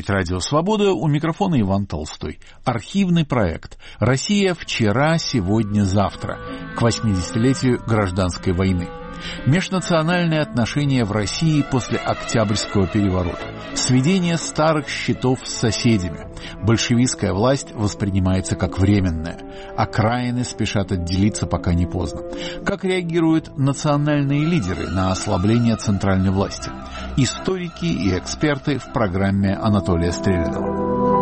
слушать «Радио Свобода», у микрофона Иван Толстой. Архивный проект «Россия вчера, сегодня, завтра» к 80-летию гражданской войны. Межнациональные отношения в России после Октябрьского переворота. Сведение старых счетов с соседями. Большевистская власть воспринимается как временная. Окраины спешат отделиться, пока не поздно. Как реагируют национальные лидеры на ослабление центральной власти? Историки и эксперты в программе Анатолия Стрелянова.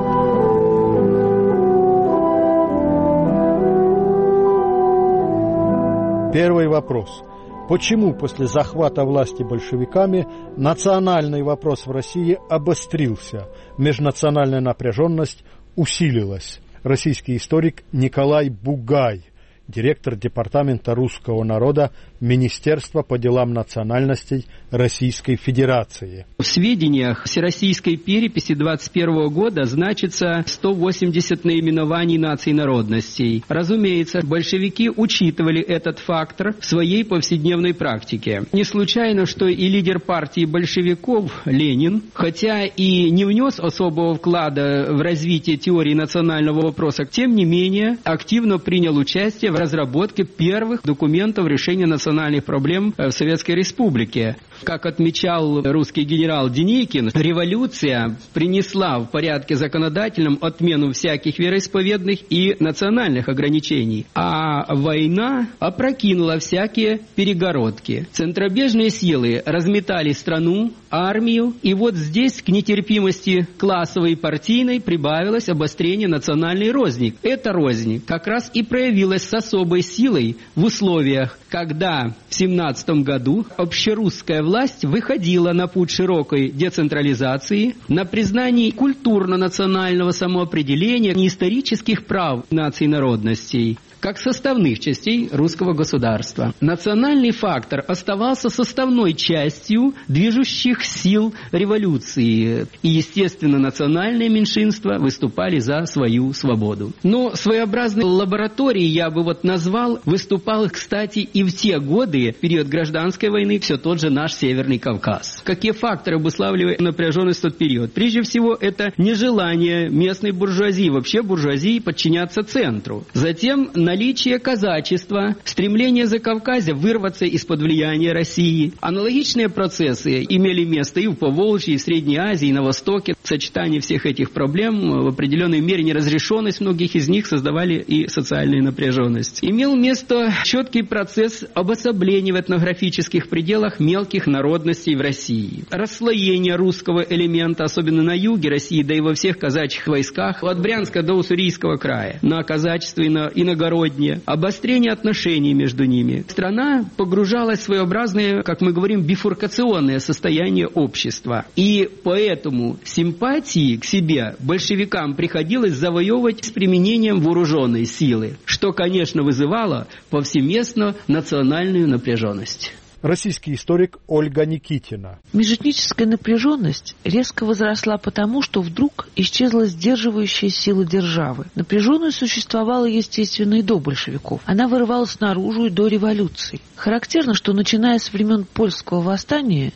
Первый вопрос. Почему после захвата власти большевиками национальный вопрос в России обострился, межнациональная напряженность усилилась? Российский историк Николай Бугай, директор Департамента русского народа Министерства по делам национальностей Российской Федерации. В сведениях Всероссийской переписи 2021 года значится 180 наименований наций и народностей. Разумеется, большевики учитывали этот фактор в своей повседневной практике. Не случайно, что и лидер партии большевиков Ленин, хотя и не внес особого вклада в развитие теории национального вопроса, тем не менее активно принял участие в разработке первых документов решения национальных проблем в Советской Республике. Как отмечал русский генерал Деникин, революция принесла в порядке законодательном отмену всяких вероисповедных и национальных ограничений, а война опрокинула всякие перегородки. Центробежные силы разметали страну, армию, и вот здесь к нетерпимости классовой и партийной прибавилось обострение национальной розни. Эта рознь как раз и проявилась с особой силой в условиях, когда в 1917 году общерусская власть выходила на путь широкой децентрализации, на признании культурно-национального самоопределения и исторических прав наций и народностей, как составных частей русского государства. Национальный фактор оставался составной частью движущих сил революции, и, естественно, национальные меньшинства выступали за свою свободу. Но своеобразной лабораторией я бы назвал, выступал, кстати, и в те годы, в период гражданской войны, все тот же наш Северный Кавказ. Какие факторы обуславливали напряженность в тот период? Прежде всего, это нежелание местной буржуазии, вообще буржуазии, подчиняться центру. Затем наличие казачества, стремление Закавказья вырваться из-под влияния России. Аналогичные процессы имели место и в Поволжье, и в Средней Азии, и на Востоке. Сочетание всех этих проблем, в определенной мере неразрешенность многих из них создавали и социальную напряженность. Имел место четкий процесс обособления в этнографических пределах мелких народностей в России. Расслоение русского элемента, особенно на юге России, да и во всех казачьих войсках, от Брянска до Уссурийского края, на казачество и на иногороднее, обострение отношений между ними. Страна погружалась в своеобразное, как мы говорим, бифуркационное состояние общества. И поэтому симпатии к себе большевикам приходилось завоевывать с применением вооруженной силы, что, конечно, вызывало повсеместно национальную напряженность. Российский историк Ольга Никитина. Межэтническая напряженность резко возросла потому, что вдруг исчезла сдерживающая сила державы. Напряженность существовала, естественно, и до большевиков. Она вырывалась наружу и до революции. Характерно, что начиная с времен Польского восстания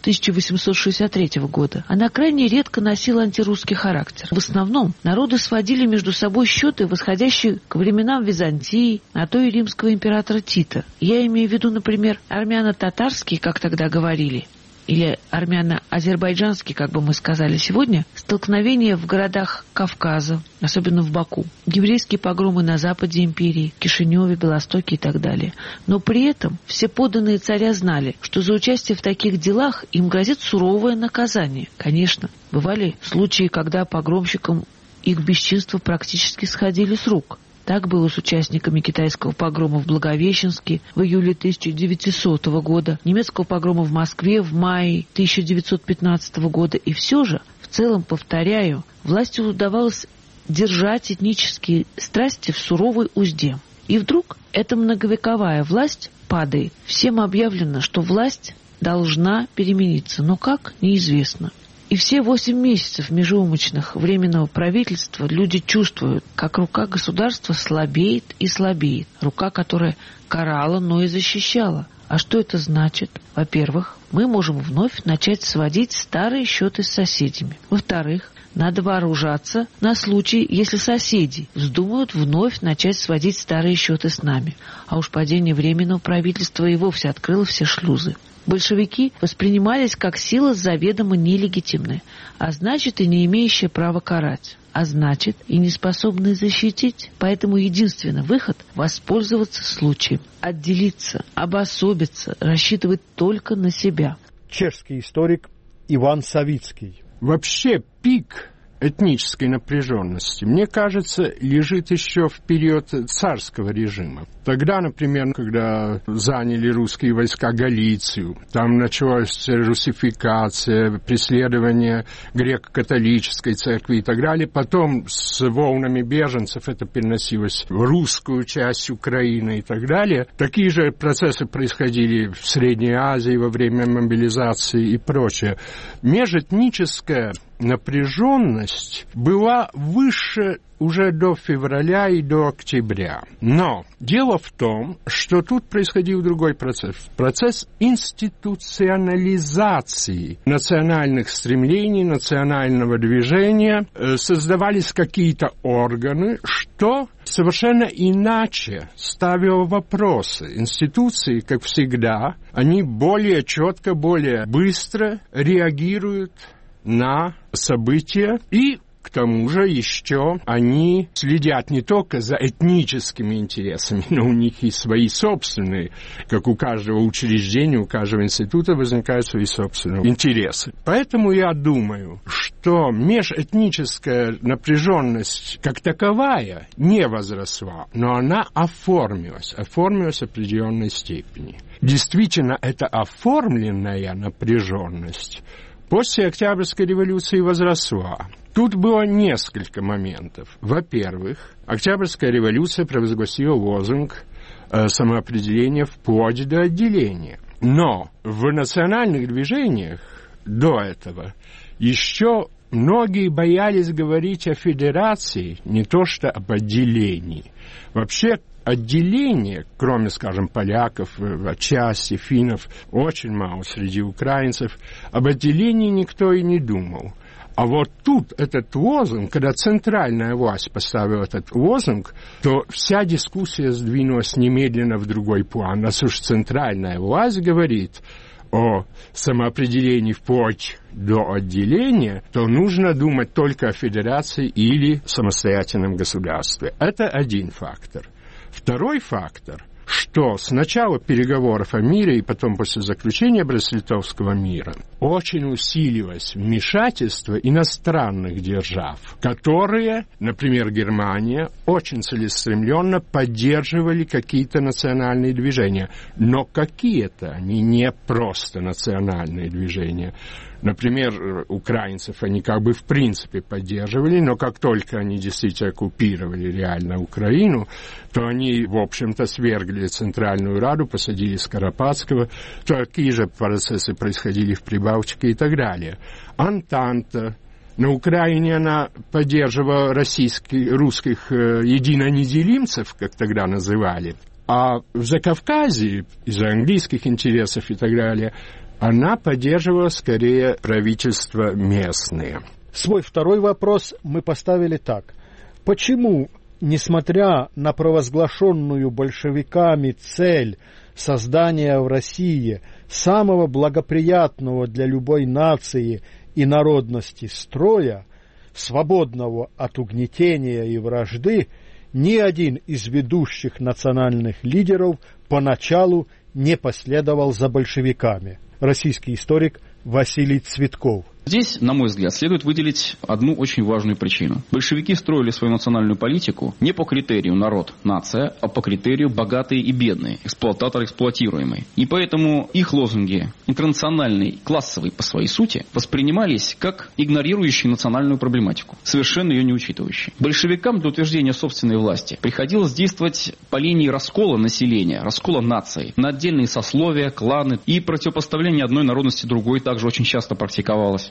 1863 года, она крайне редко носила антирусский характер. В основном народы сводили между собой счеты, восходящие к временам Византии, а то и римского императора Тита. Я имею в виду, например, армяно-татарские, как тогда говорили, или армяно-азербайджанские, как бы мы сказали сегодня, столкновения в городах Кавказа, особенно в Баку, еврейские погромы на западе империи, Кишиневе, Белостоке и так далее. Но при этом все подданные царя знали, что за участие в таких делах им грозит суровое наказание. Конечно, бывали случаи, когда погромщикам их бесчинства практически сходили с рук. Так было с участниками китайского погрома в Благовещенске в июле 1900 года, немецкого погрома в Москве в мае 1915 года. И все же, в целом, повторяю, власти удавалось держать этнические страсти в суровой узде. И вдруг эта многовековая власть падает. Всем объявлено, что власть должна перемениться, но как – неизвестно. И все 8 месяцев межеумочных временного правительства люди чувствуют, как рука государства слабеет и слабеет. Рука, которая карала, но и защищала. А что это значит? Во-первых, мы можем вновь начать сводить старые счеты с соседями. Во-вторых, Надо вооружаться на случай, если соседи вздумают вновь начать сводить старые счеты с нами. А уж падение Временного правительства и вовсе открыло все шлюзы. Большевики воспринимались как сила заведомо нелегитимная, а значит и не имеющая права карать, а значит и не способная защитить. Поэтому единственный выход – воспользоваться случаем, отделиться, обособиться, рассчитывать только на себя. Чешский историк Иван Савицкий. Вообще пик этнической напряженности, мне кажется, лежит еще в период царского режима. Тогда, например, когда заняли русские войска Галицию, там началась русификация, преследование греко-католической церкви и так далее. Потом с волнами беженцев это переносилось в русскую часть Украины и так далее. Такие же процессы происходили в Средней Азии во время мобилизации и прочее. Межэтническая напряженность была выше уже до февраля и до октября. Но дело в том, что тут происходил другой процесс. Процесс институционализации национальных стремлений, национального движения. Создавались какие-то органы, что совершенно иначе ставило вопросы. Институции, как всегда, они более четко, более быстро реагируют на события, и к тому же еще они следят не только за этническими интересами, но у них и свои собственные, как у каждого учреждения, у каждого института возникают свои собственные интересы. Поэтому я думаю, что межэтническая напряженность как таковая не возросла, но она оформилась в определенной степени. Действительно, эта оформленная напряженность после Октябрьской революции возросла. Тут было несколько моментов. Во-первых, Октябрьская революция провозгласила лозунг самоопределения вплоть до отделения. Но в национальных движениях до этого еще многие боялись говорить о федерации, не то что об отделении. Вообще, отделение, кроме, скажем, поляков, отчасти финнов, очень мало среди украинцев, об отделении никто и не думал. А вот тут этот лозунг, когда центральная власть поставила этот лозунг, то вся дискуссия сдвинулась немедленно в другой план. Раз уж центральная власть говорит о самоопределении вплоть до отделения, то нужно думать только о федерации или самостоятельном государстве. Это один фактор. Второй фактор, что с начала переговоров о мире и потом после заключения Брест-Литовского мира очень усилилось вмешательство иностранных держав, которые, например, Германия, очень целеустремленно поддерживали какие-то национальные движения. Но какие-то они не просто национальные движения. Например, украинцев они как бы в принципе поддерживали, но как только они действительно оккупировали реально Украину, то они, в общем-то, свергли Центральную Раду, посадили Скоропадского. Такие же процессы происходили в Прибалтике и так далее. Антанта. На Украине она поддерживала русских единоneделимцев, как тогда называли. А в Закавказье, из-за английских интересов и так далее, она поддерживала скорее правительство местное. Свой второй вопрос мы поставили так. Почему, несмотря на провозглашенную большевиками цель создания в России самого благоприятного для любой нации и народности строя, свободного от угнетения и вражды, ни один из ведущих национальных лидеров поначалу не последовал за большевиками? Российский историк Василий Цветков. Здесь, на мой взгляд, следует выделить одну очень важную причину. Большевики строили свою национальную политику не по критерию народ, нация, а по критерию богатые и бедные, эксплуататор, эксплуатируемый. И поэтому их лозунги, интернациональный, классовый по своей сути, воспринимались как игнорирующие национальную проблематику, совершенно ее не учитывающие. Большевикам для утверждения собственной власти приходилось действовать по линии раскола населения, раскола нации, на отдельные сословия, кланы, и противопоставление одной народности другой также очень часто практиковалось.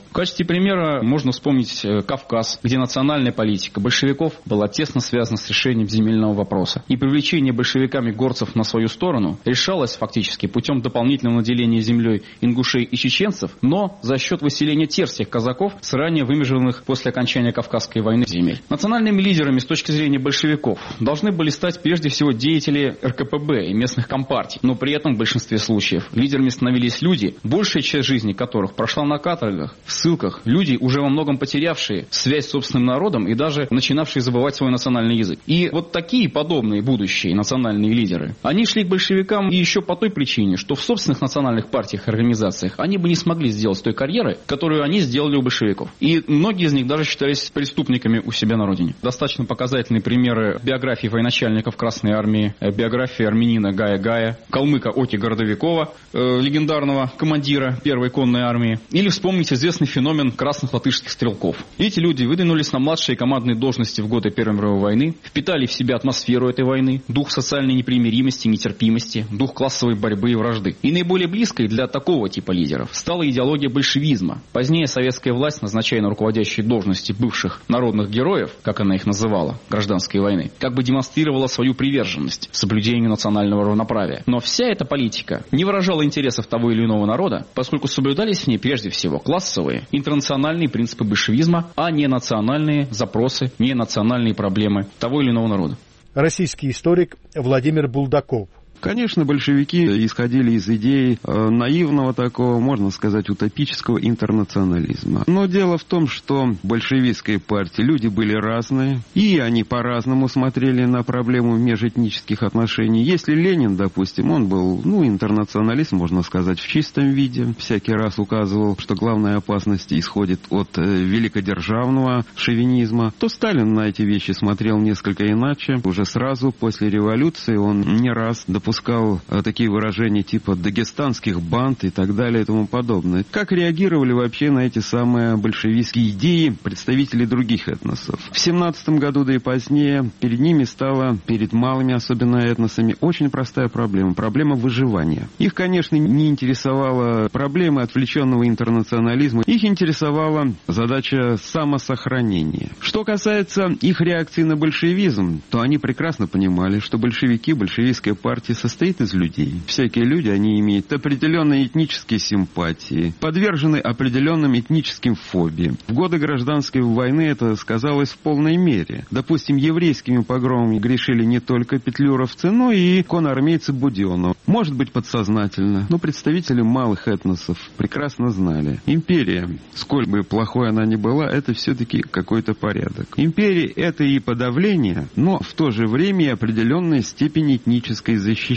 В качестве примера можно вспомнить Кавказ, где национальная политика большевиков была тесно связана с решением земельного вопроса. И привлечение большевиками горцев на свою сторону решалось фактически путем дополнительного наделения землей ингушей и чеченцев, но за счет выселения терских казаков с ранее вымеженных после окончания Кавказской войны земель. Национальными лидерами с точки зрения большевиков должны были стать прежде всего деятели РКПБ и местных компартий, но при этом в большинстве случаев лидерами становились люди, большая часть жизни которых прошла на каторгах, в ссылках, люди, уже во многом потерявшие связь с собственным народом и даже начинавшие забывать свой национальный язык. И вот такие подобные будущие национальные лидеры, они шли к большевикам и еще по той причине, что в собственных национальных партиях и организациях они бы не смогли сделать той карьеры, которую они сделали у большевиков. И многие из них даже считались преступниками у себя на родине. Достаточно показательные примеры биографии военачальников Красной Армии, биографии армянина Гая, калмыка Оки Городовикова, легендарного командира Первой конной армии. Или вспомнить известный феномен красных латышских стрелков. Эти люди выдвинулись на младшие командные должности в годы Первой мировой войны, впитали в себя атмосферу этой войны, дух социальной непримиримости, нетерпимости, дух классовой борьбы и вражды. И наиболее близкой для такого типа лидеров стала идеология большевизма. Позднее советская власть, назначая на руководящие должности бывших народных героев, как она их называла, гражданской войны, как бы демонстрировала свою приверженность соблюдению национального равноправия. Но вся эта политика не выражала интересов того или иного народа, поскольку соблюдались в ней прежде всего классовые, интернациональные принципы большевизма, а не национальные запросы, не национальные проблемы того или иного народа. Российский историк Владимир Булдаков. Конечно, большевики исходили из идеи наивного такого, можно сказать, утопического интернационализма. Но дело в том, что в большевистской партии люди были разные, и они по-разному смотрели на проблему межэтнических отношений. Если Ленин, допустим, он был, интернационалист, можно сказать, в чистом виде, всякий раз указывал, что главная опасность исходит от великодержавного шовинизма, то Сталин на эти вещи смотрел несколько иначе. Уже сразу после революции он не раз допускал такие выражения типа дагестанских банд и так далее и тому подобное. Как реагировали вообще на эти самые большевистские идеи представители других этносов? В 1917 году, да и позднее, перед ними стала, перед малыми, особенно этносами, очень простая проблема. Проблема выживания. Их, конечно, не интересовала проблема отвлеченного интернационализма. Их интересовала задача самосохранения. Что касается их реакции на большевизм, то они прекрасно понимали, что большевики, большевистская партия состоит из людей. Всякие люди, они имеют определенные этнические симпатии, подвержены определенным этническим фобиям. В годы гражданской войны это сказалось в полной мере. Допустим, еврейскими погромами грешили не только петлюровцы, но и конармейцы Буденов. Может быть, подсознательно, но представители малых этносов прекрасно знали. Империя, сколь бы плохой она ни была, это все-таки какой-то порядок. Империя — это и подавление, но в то же время и определенная степень этнической защищенности.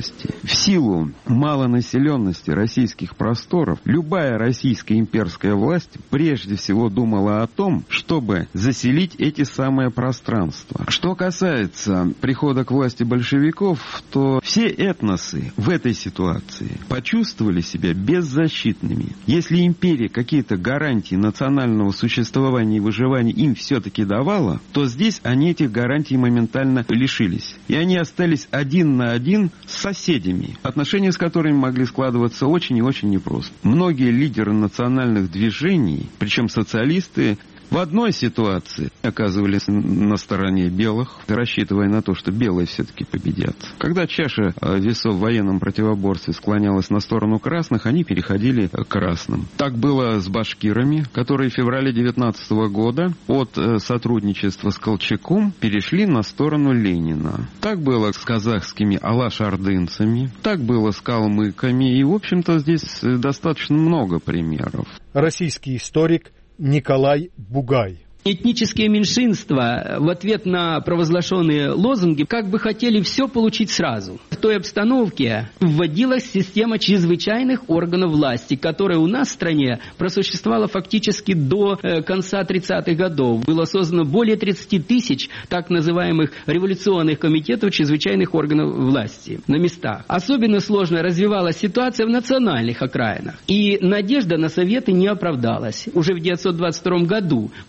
В силу малонаселенности российских просторов, любая российская имперская власть прежде всего думала о том, чтобы заселить эти самые пространства. Что касается прихода к власти большевиков, то все этносы в этой ситуации почувствовали себя беззащитными. Если империя какие-то гарантии национального существования и выживания им все-таки давала, то здесь они этих гарантий моментально лишились. И они остались один на один с соседями, отношения с которыми могли складываться очень и очень непросто. Многие лидеры национальных движений, причем социалисты, в одной ситуации оказывались на стороне белых, рассчитывая на то, что белые все-таки победят. Когда чаша весов в военном противоборстве склонялась на сторону красных, они переходили к красным. Так было с башкирами, которые в феврале 19 года от сотрудничества с Колчаком перешли на сторону Ленина. Так было с казахскими алаш-ордынцами, так было с калмыками, и, в общем-то, здесь достаточно много примеров. Российский историк Николай Бугай. Этнические меньшинства в ответ на провозглашенные лозунги как бы хотели все получить сразу. В той обстановке вводилась система чрезвычайных органов власти, которая у нас в стране просуществовала фактически до конца 30-х годов. Было создано более 30 тысяч так называемых революционных комитетов чрезвычайных органов власти на местах. Особенно сложно развивалась ситуация в национальных окраинах. И надежда на советы не оправдалась. Уже в 1922 году проявлялась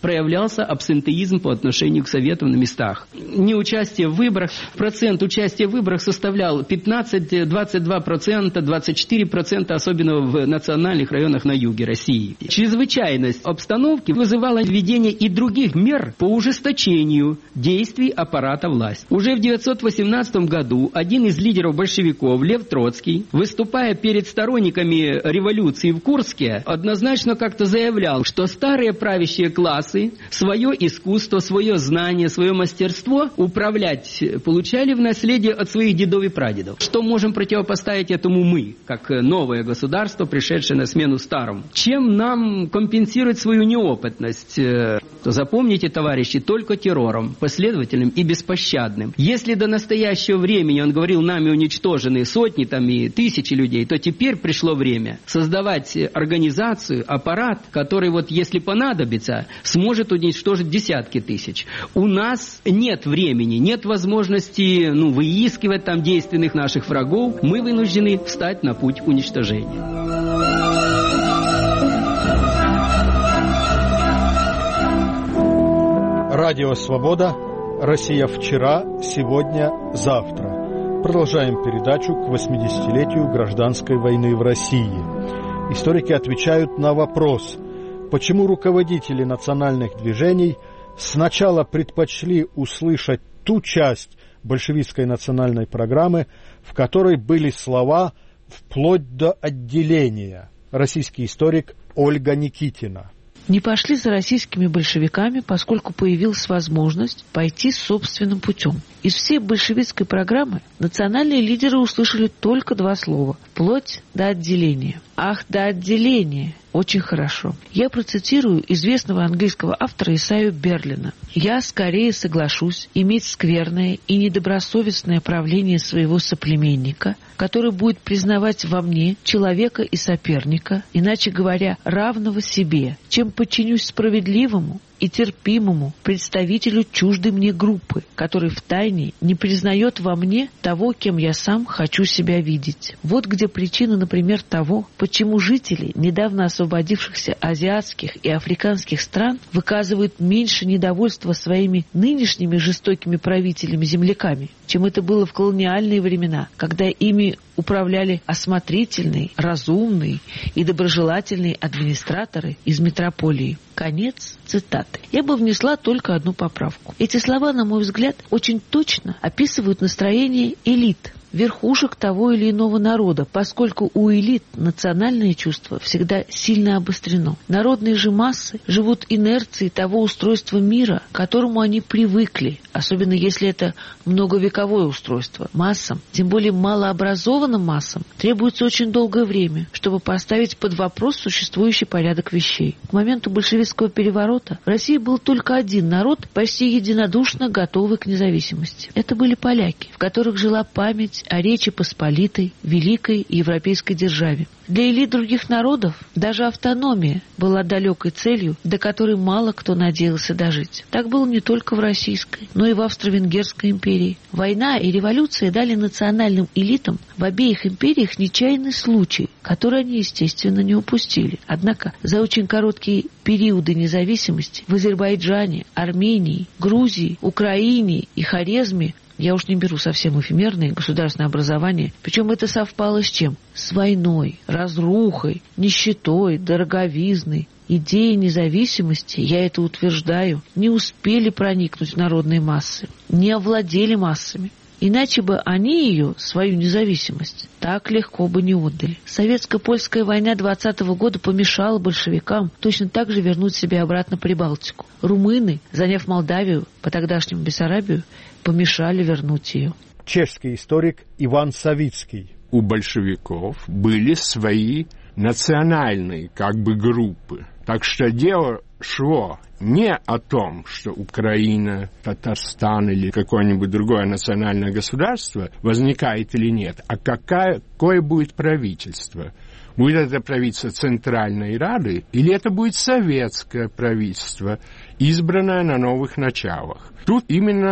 наблюдался абсентеизм по отношению к советам на местах. Неучастие в выборах, процент участия в выборах составлял 15, 22%, 24%, особенно в национальных районах на юге России. Чрезвычайность обстановки вызывала введение и других мер по ужесточению действий аппарата власти. Уже в 1918 году один из лидеров большевиков, Лев Троцкий, выступая перед сторонниками революции в Курске, однозначно как-то заявлял, что старые правящие классы свое искусство, свое знание, свое мастерство управлять получали в наследие от своих дедов и прадедов. Что можем противопоставить этому мы, как новое государство, пришедшее на смену старому? Чем нам компенсировать свою неопытность? Запомните, товарищи, только террором, последовательным и беспощадным. Если до настоящего времени, он говорил, нами уничтожены сотни там, и тысячи людей, то теперь пришло время создавать организацию, аппарат, который, вот, если понадобится, сможет уничтожить десятки тысяч. У нас нет времени, нет возможности выискивать там действенных наших врагов. Мы вынуждены встать на путь уничтожения. Радио «Свобода». Россия вчера, сегодня, завтра. Продолжаем передачу к 80-летию гражданской войны в России. Историки отвечают на вопрос, почему руководители национальных движений сначала предпочли услышать ту часть большевистской национальной программы, в которой были слова «вплоть до отделения». Российский историк Ольга Никитина. Не пошли за российскими большевиками, поскольку появилась возможность пойти собственным путем. Из всей большевистской программы национальные лидеры услышали только два слова – «вплоть до отделения». Ах, до отделения! Очень хорошо. Я процитирую известного английского автора Исайю Берлина. «Я скорее соглашусь иметь скверное и недобросовестное правление своего соплеменника, который будет признавать во мне человека и соперника, иначе говоря, равного себе, чем подчинюсь справедливому и терпимому представителю чуждой мне группы, который втайне не признает во мне того, кем я сам хочу себя видеть». Вот где причина, например, того, почему жители недавно освободившихся азиатских и африканских стран выказывают меньше недовольства своими нынешними жестокими правителями-земляками, чем это было в колониальные времена, когда ими управляли осмотрительные, разумные и доброжелательные администраторы из метрополии. Конец цитаты. Я бы внесла только одну поправку. Эти слова, на мой взгляд, очень точно описывают настроение элит, верхушек того или иного народа, поскольку у элит национальное чувство всегда сильно обострено. Народные же массы живут инерцией того устройства мира, к которому они привыкли, особенно если это многовековое устройство. Массам, тем более малообразованным массам, требуется очень долгое время, чтобы поставить под вопрос существующий порядок вещей. К моменту большевистского переворота в России был только один народ, почти единодушно готовый к независимости. Это были поляки, в которых жила память о Речи Посполитой, великой европейской державе. Для элит других народов даже автономия была далекой целью, до которой мало кто надеялся дожить. Так было не только в Российской, но и в Австро-Венгерской империи. Война и революция дали национальным элитам в обеих империях нечаянный случай, который они, естественно, не упустили. Однако за очень короткие периоды независимости в Азербайджане, Армении, Грузии, Украине и Хорезме, я уж не беру совсем эфемерное государственное образование. Причем это совпало с чем? С войной, разрухой, нищетой, дороговизной. Идеи независимости, я это утверждаю, не успели проникнуть в народные массы, не овладели массами. Иначе бы они ее, свою независимость, так легко бы не отдали. Советско-польская война 20-го года помешала большевикам точно так же вернуть себя обратно Прибалтику. Румыны, заняв Молдавию, по-тогдашнему Бессарабию, помешали вернуть ее. Чешский историк Иван Савицкий. У большевиков были свои национальные группы. Так что дело шло не о том, что Украина, Татарстан или какое-нибудь другое национальное государство возникает или нет, а какое будет правительство. Будет это правительство Центральной Рады или это будет советское правительство, избранное на новых началах. Тут именно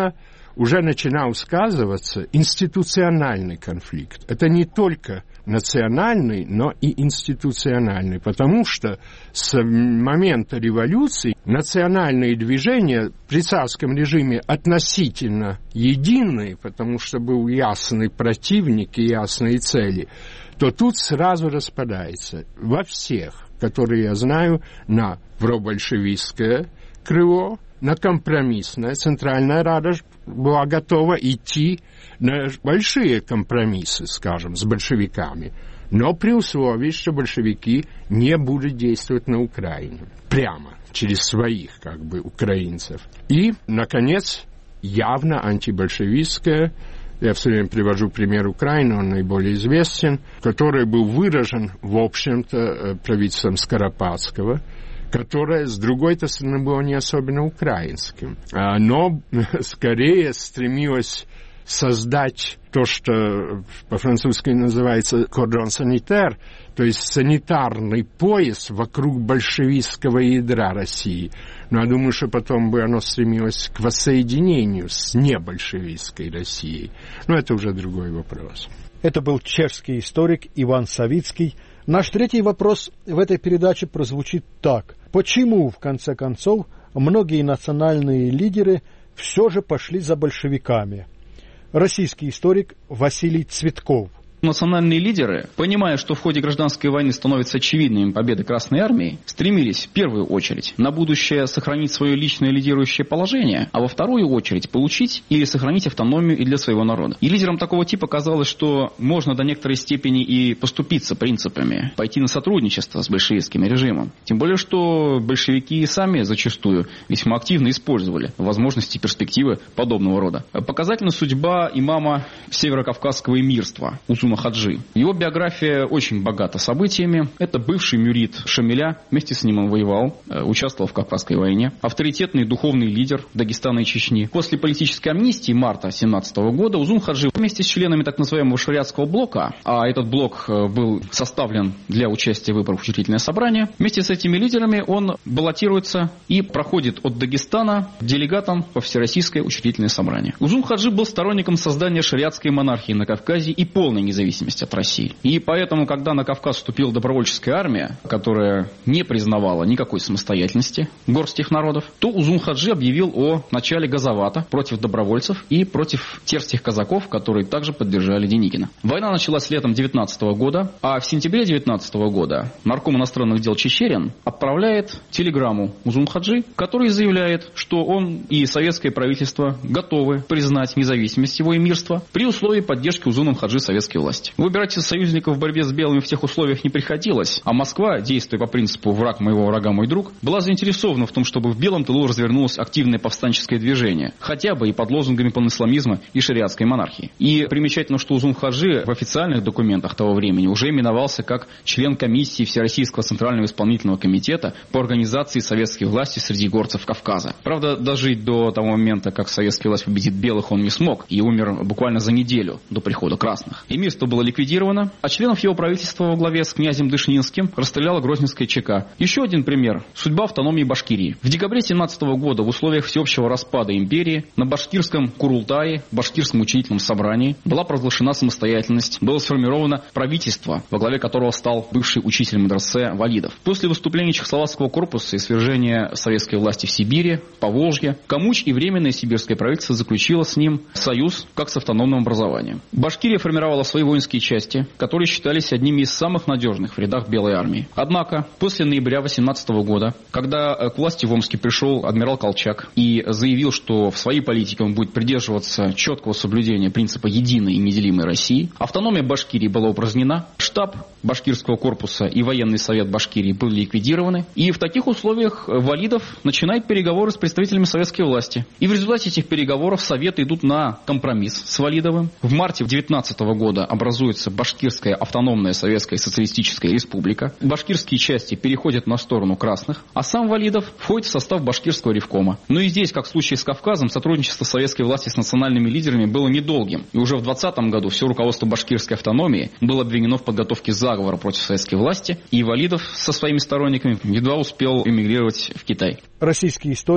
уже начинал сказываться институциональный конфликт. Это не только национальный, но и институциональный, потому что с момента революции национальные движения при царском режиме относительно единые, потому что был ясный противник и ясные цели, то тут сразу распадается во всех, которые я знаю, на пробольшевистское крыло, на компромиссное. Центральная Рада была готова идти на большие компромиссы, скажем, с большевиками, но при условии, что большевики не будут действовать на Украине прямо, через своих, украинцев. И, наконец, явно антибольшевистское, я все время привожу пример Украины, он наиболее известен, который был выражен, в общем-то, правительством Скоропадского, которое, с другой-то стороны, было не особенно украинским, но скорее стремилось создать то, что по-французски называется «кордон санитар», то есть санитарный пояс вокруг большевистского ядра России. Но я думаю, что потом бы оно стремилось к воссоединению с небольшевистской Россией. Но это уже другой вопрос. Это был чешский историк Иван Савицкий. Наш третий вопрос в этой передаче прозвучит так. Почему, в конце концов, многие национальные лидеры все же пошли за большевиками? Российский историк Василий Цветков. Национальные лидеры, понимая, что в ходе гражданской войны становятся очевидными победы Красной Армии, стремились в первую очередь на будущее сохранить свое личное лидирующее положение, а во вторую очередь получить или сохранить автономию и для своего народа. И лидерам такого типа казалось, что можно до некоторой степени и поступиться принципами, пойти на сотрудничество с большевистским режимом. Тем более, что большевики сами зачастую весьма активно использовали возможности и перспективы подобного рода. Показательна судьба имама Северокавказского эмирства Узуна Хаджи. Его биография очень богата событиями. Это бывший мюрид Шамиля, вместе с ним он воевал, участвовал в Кавказской войне. Авторитетный духовный лидер Дагестана и Чечни. После политической амнистии марта 1917 года Узун Хаджи вместе с членами так называемого шариатского блока, а этот блок был составлен для участия в выборах в учредительное собрание, вместе с этими лидерами он баллотируется и проходит от Дагестана делегатом во Всероссийское учредительное собрание. Узун Хаджи был сторонником создания шариатской монархии на Кавказе и полной независимости от России. И поэтому, когда на Кавказ вступила добровольческая армия, которая не признавала никакой самостоятельности горстских народов, то Узун Хаджи объявил о начале газовата против добровольцев и против терских казаков, которые также поддержали Деникина. Война началась летом 19 года, а в сентябре 19 года нарком иностранных дел Чечерин отправляет телеграмму Узун Хаджи, который заявляет, что он и советское правительство готовы признать независимость его эмирства при условии поддержки Узуном Хаджи советской власти. Выбирать союзников в борьбе с белыми в тех условиях не приходилось, а Москва, действуя по принципу «враг моего врага мой друг», была заинтересована в том, чтобы в белом тылу развернулось активное повстанческое движение, хотя бы и под лозунгами панисламизма и шариатской монархии. И примечательно, что Узун Хаджи в официальных документах того времени уже именовался как член комиссии Всероссийского Центрального исполнительного комитета по организации советской власти среди горцев Кавказа. Правда, дожить до того момента, как советская власть победит белых, он не смог и умер буквально за неделю до прихода красных. Эмирство было ликвидировано, а членов его правительства во главе с князем Дышнинским расстреляла Грозненская ЧК. Еще один пример – судьба автономии Башкирии. В декабре 1917 года в условиях всеобщего распада империи на башкирском Курултае, башкирском учредительном собрании, была провозглашена самостоятельность, было сформировано правительство, во главе которого стал бывший учитель медресе Валидов. После выступления Чехословацкого корпуса и свержения советской власти в Сибири, Поволжье, Камуч и Временное сибирское правительство заключило с ним союз как с автономным образованием. Башкирия формировала свои воинские части, которые считались одними из самых надежных в рядах Белой армии. Однако, после ноября 18 года, когда к власти в Омске пришел адмирал Колчак и заявил, что в своей политике он будет придерживаться четкого соблюдения принципа единой и неделимой России, автономия Башкирии была упразднена, штаб башкирского корпуса и военный совет Башкирии были ликвидированы, и в таких условиях Валидов начинает переговоры с представителями советской власти. И в результате этих переговоров советы идут на компромисс с Валидовым. В марте 19 года образуется Башкирская автономная советская социалистическая республика. Башкирские части переходят на сторону красных, а сам Валидов входит в состав башкирского ревкома. Но и здесь, как в случае с Кавказом, сотрудничество советской власти с национальными лидерами было недолгим. И уже в 20 году все руководство башкирской автономии было обвинено в подготовке заговора против советской власти, и Валидов со своими сторонниками едва успел эмигрировать в Китай. Российский историк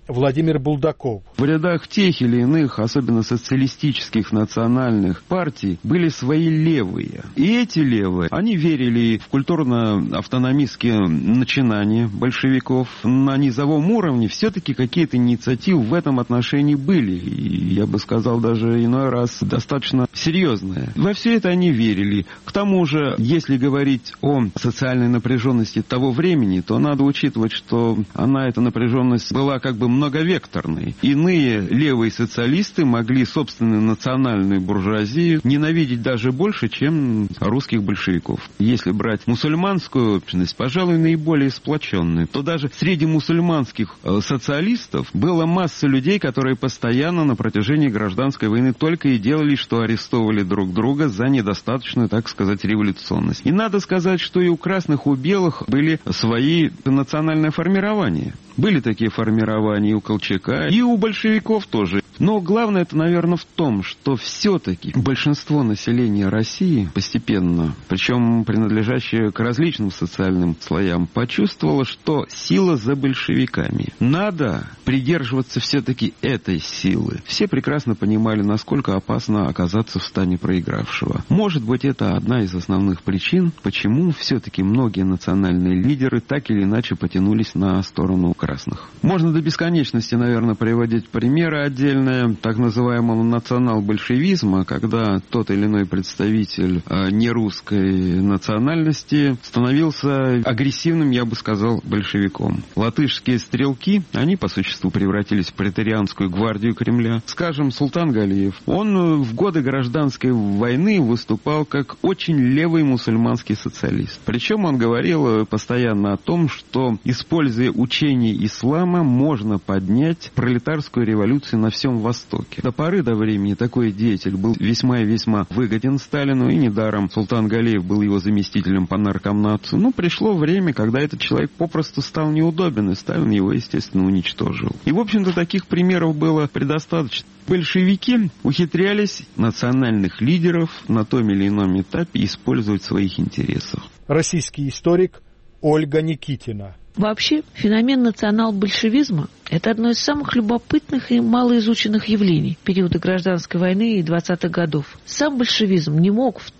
Владимир Булдаков. В рядах тех или иных, особенно социалистических национальных партий, были свои левые. И эти левые, они верили в культурно-автономистские начинания большевиков. На низовом уровне все-таки какие-то инициативы в этом отношении были. И, я бы сказал, даже иной раз достаточно серьезные. Во все это они верили. К тому же, если говорить о социальной напряженности того времени, то надо учитывать, что эта напряженность была как бы многовекторной. Иные левые социалисты могли собственную национальную буржуазию ненавидеть даже больше, чем русских большевиков. Если брать мусульманскую общность, пожалуй, наиболее сплоченную, то даже среди мусульманских социалистов была масса людей, которые постоянно на протяжении гражданской войны только и делали, что арестовывали друг друга за недостаточную, так сказать, революционность. И надо сказать, что и у красных, у белых были свои национальные формирования. Были такие формирования и у Колчака, и у большевиков тоже. Но главное это, наверное, в том, что все-таки большинство населения России постепенно, причем принадлежащее к различным социальным слоям, почувствовало, что сила за большевиками. Надо придерживаться все-таки этой силы. Все прекрасно понимали, насколько опасно оказаться в стане проигравшего. Может быть, это одна из основных причин, почему все-таки многие национальные лидеры так или иначе потянулись на сторону красных. Можно до бесконечности, наверное, приводить примеры отдельные так называемого национал-большевизма, когда тот или иной представитель нерусской национальности становился агрессивным, я бы сказал, большевиком. Латышские стрелки, они по существу превратились в претарианскую гвардию Кремля. Скажем, Султан Галиев, он в годы гражданской войны выступал как очень левый мусульманский социалист. Причем он говорил постоянно о том, что, используя учение ислама, можно поднять пролетарскую революцию на всем Востоке. До поры до времени такой деятель был весьма и весьма выгоден Сталину, и недаром Султан Галиев был его заместителем по наркомнату. Но пришло время, когда этот человек попросту стал неудобен, и Сталин его, естественно, уничтожил. И, в общем-то, таких примеров было предостаточно. Большевики ухитрялись национальных лидеров на том или ином этапе использовать в своих интересах. Российский историк Ольга Никитина. Вообще, феномен национал-большевизма – это одно из самых любопытных и малоизученных явлений периода гражданской войны и 20-х годов. Сам большевизм не мог в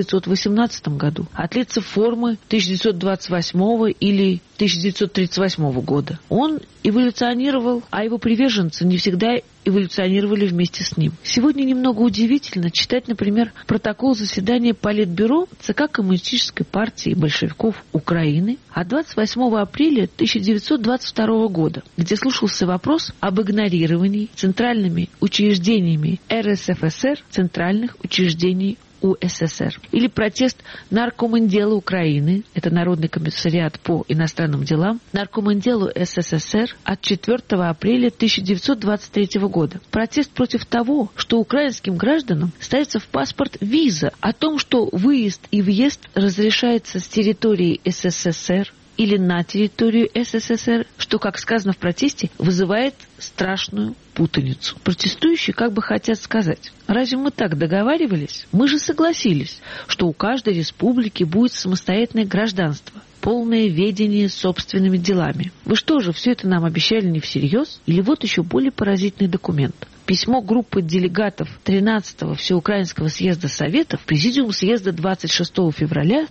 1918 году отлиться формы 1928 или 1938 года. Он эволюционировал, а его приверженцы не всегда эволюционировали вместе с ним. Сегодня немного удивительно читать, например, протокол заседания Политбюро ЦК Коммунистической партии большевиков Украины от 28 апреля 1922 года, где слушался вопрос об игнорировании центральными учреждениями РСФСР центральных учреждений УССР. Или протест Наркомендела Украины, это Народный комиссариат по иностранным делам, Наркоменделу СССР от 4 апреля 1923 года. Протест против того, что украинским гражданам ставится в паспорт виза, о том, что выезд и въезд разрешается с территории СССР или на территорию СССР, что, как сказано в протесте, вызывает страшную путаницу. Протестующие как бы хотят сказать: разве мы так договаривались? Мы же согласились, что у каждой республики будет самостоятельное гражданство, полное ведение собственными делами. Вы что же, все это нам обещали не всерьез? Или вот еще более поразительный документ. Письмо группы делегатов 13-го Всеукраинского съезда Советов, Президиум съезда 26 февраля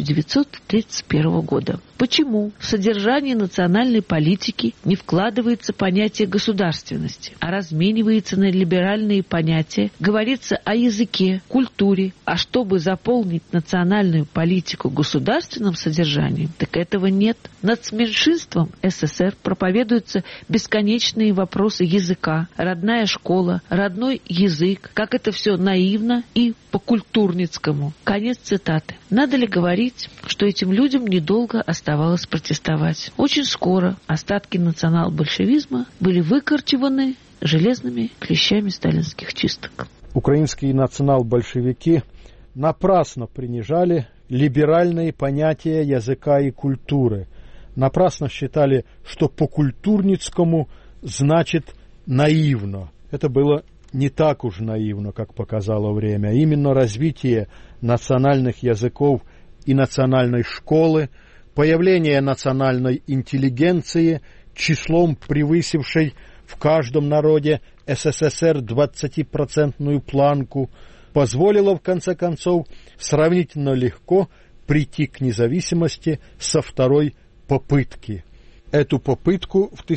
1931 года. Почему в содержании национальной политики не вкладывается понятие государственности, а разменивается на либеральные понятия, говорится о языке, культуре, а чтобы заполнить национальную политику государственным содержанием, так этого нет. Над меньшинством СССР проповедуются бесконечные вопросы языка, родная школа, родной язык, как это все наивно и по-культурницкому. Конец цитаты. Надо ли говорить, что этим людям недолго оставалось протестовать? Очень скоро остатки национал-большевизма были выкорчеваны железными клещами сталинских чисток. Украинские национал-большевики напрасно принижали либеральные понятия языка и культуры. Напрасно считали, что по-культурницкому значит наивно. Это было не так уж наивно, как показало время. Именно развитие национальных языков и национальной школы, появление национальной интеллигенции, числом превысившей в каждом народе СССР 20% планку, позволило в конце концов сравнительно легко прийти к независимости со второй попытки. Эту попытку в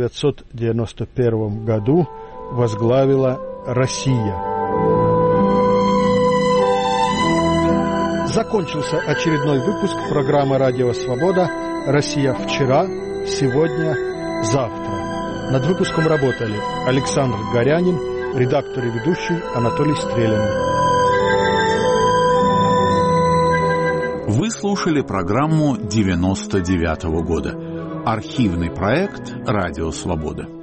1991 году возглавила Россия. Закончился очередной выпуск программы «Радио Свобода. Россия вчера, сегодня, завтра». Над выпуском работали Александр Горянин, редактор и ведущий Анатолий Стрелин. Вы слушали программу 99-го года. Архивный проект «Радио Свобода».